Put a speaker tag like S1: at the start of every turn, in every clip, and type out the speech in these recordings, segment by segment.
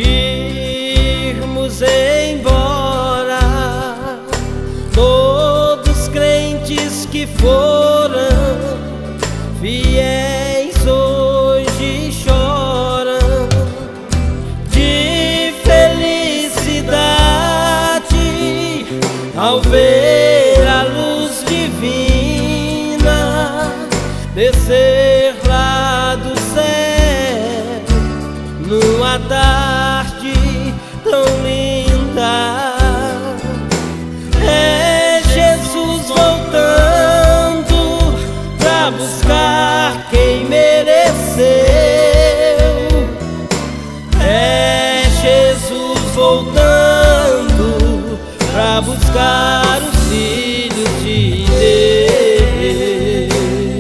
S1: irmos embora. Todos crentes que foram fiéis hoje choram de felicidade ao ver a luz divina descer lá do céu numa tarde tão linda. É Jesus voltando pra buscar quem mereceu. É Jesus voltando pra buscar os filhos de Deus.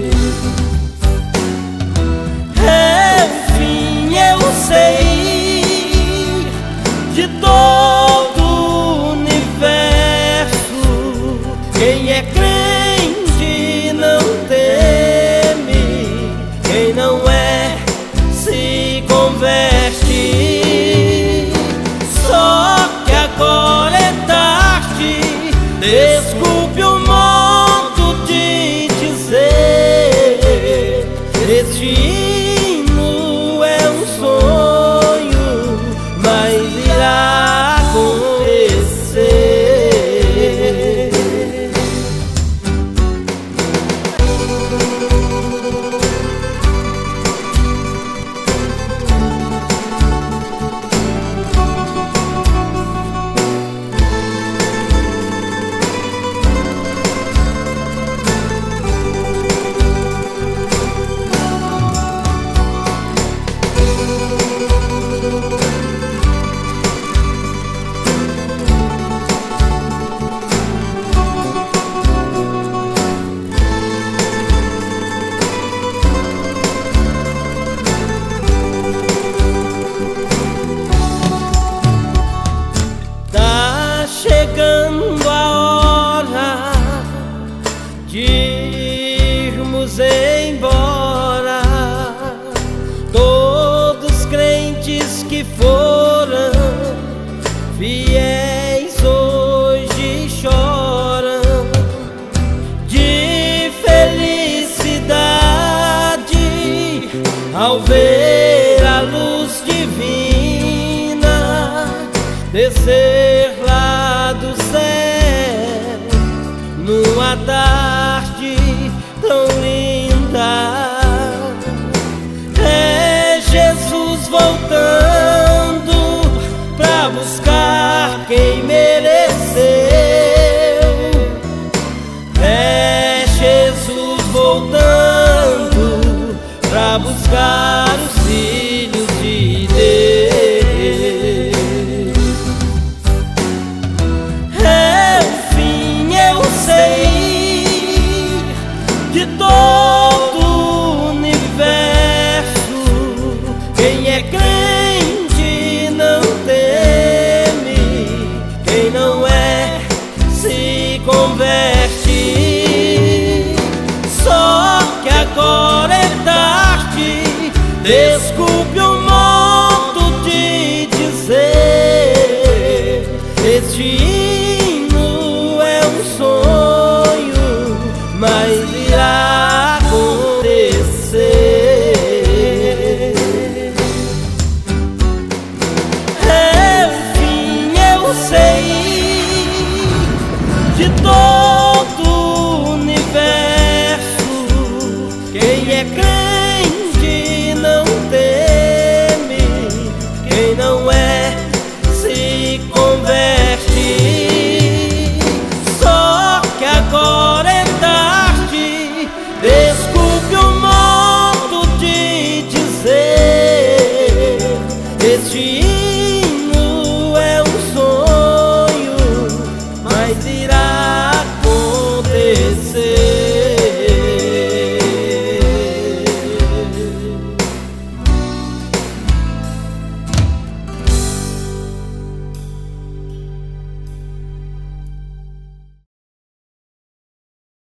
S1: É o fim, eu sei, de todo o universo. Quem é crente não teme, quem não é se converte. Só que agora é tarde, desculpe o modo de dizer. Este hino é um sonho, mas irá acontecer. Chegando a hora de irmos embora. Todos crentes que foram fiéis hoje choram de felicidade ao ver a luz divina descer lá do céu numa tarde tão linda. É Jesus voltando pra buscar quem mereceu. É Jesus voltando pra buscar os filhos de Deus. De todo o universo, quem é crente não teme, quem não é se converte. Só que agora é tarde, desculpe o modo de dizer. Este